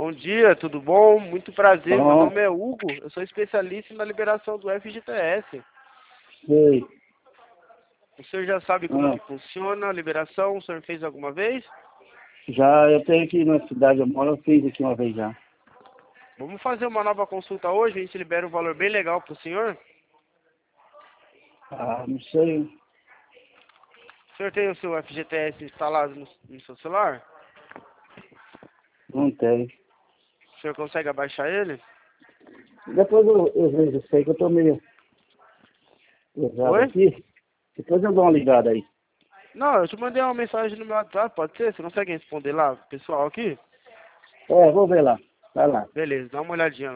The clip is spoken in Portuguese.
Bom dia, tudo bom? Muito prazer, meu Bom, nome é Hugo, eu sou especialista na liberação do FGTS. sei. O senhor já sabe como Ah, que funciona a liberação? O senhor fez alguma vez? já eu tenho aqui na cidade, eu moro, eu fiz aqui uma vez já. Vamos fazer uma nova consulta hoje, a gente libera um valor bem legal para o senhor. Ah, não sei, O senhor tem o seu FGTS instalado no seu celular? não tem. O senhor consegue abaixar ele? Depois eu vejo, eu sei que eu tô meio pesado Oi? aqui. Depois eu dou uma ligada aí. Não, eu te mandei uma mensagem no meu WhatsApp, pode ser? Você consegue responder lá, pessoal aqui? Vou ver lá. Vai lá. Beleza, dá uma olhadinha lá.